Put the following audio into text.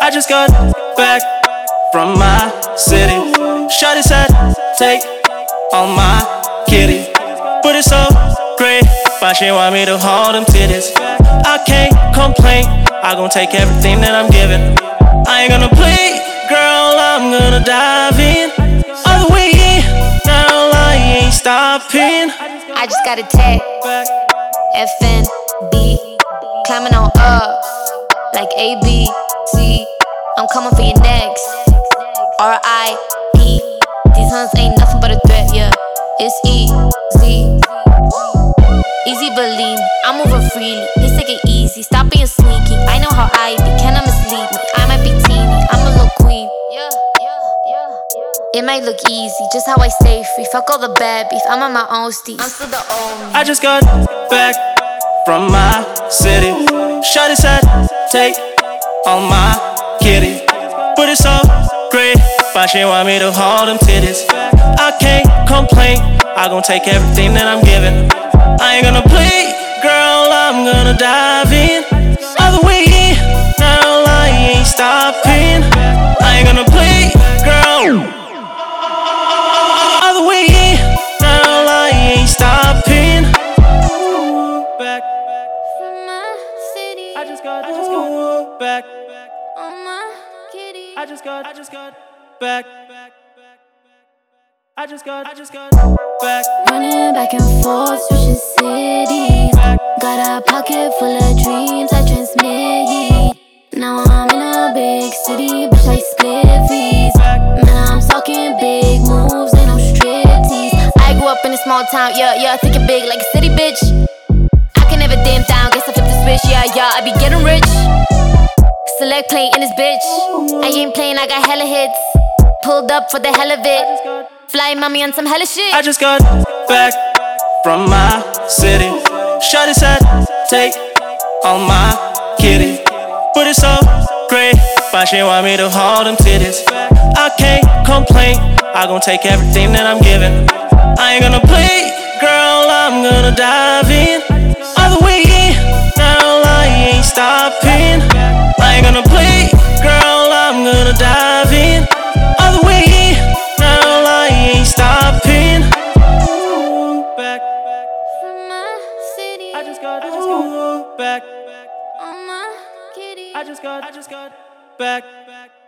I just got back from my city. Shawty said, take all my kitty. But it's so great, but she want me to hold them titties. I can't complain, I gon' take everything that I'm given. I ain't gonna play, girl, I'm gonna dive in. All the way in, girl, I ain't stopping. I just got a tag, FNB, climbing on up, like ABC. I'm coming for your next, RIP. These huns ain't nothing but a threat, yeah. It's easy, easy believe me. I'm moving freely, please take it easy. Stop being sneaky, I know how I be. Can I mislead me? I might be teeny, I'm a little queen. It might look easy, just how I stay free. Fuck all the bad beef, I'm on my own steez. I'm still the only. I just got back from my city. Shawty said, take all my kitty. But it's so great, but she want me to hold them titties. I can't complain, I gon' take everything that I'm given. I ain't gonna play, girl, I'm gonna dive in. All the way in, girl, I ain't stopping. I ain't gonna play, girl. All the way in, girl, I ain't stopping. Back from my city, I just got back on my kitty. I just got back. I just got back. Running back and forth, switching cities. Got a pocket full of dreams I transmit. Now I'm in a big city, bitch, I split fees. Man, I'm talking big moves, ain't no striptease. I grew up in a small town, yeah, thinking big like a city, bitch. I can never dim down, guess I flip the switch, yeah, I be getting rich. Select play in this bitch, I ain't playing, I got hella hits. Pulled up for the hell of it, fly mommy on some hella shit. I just got back from my city. Shawty said, take all my kitty. But it's so great, but she want me to hold them titties. I can't complain, I gon' take everything that I'm given. I ain't gonna play, girl, I'm gonna dive in. All the way in, girl, I ain't stopping. I ain't gonna play, girl, I'm gonna dive in. All the way in, girl, I ain't stopping. Back from my city, I just got back. on my kitty. I just got back.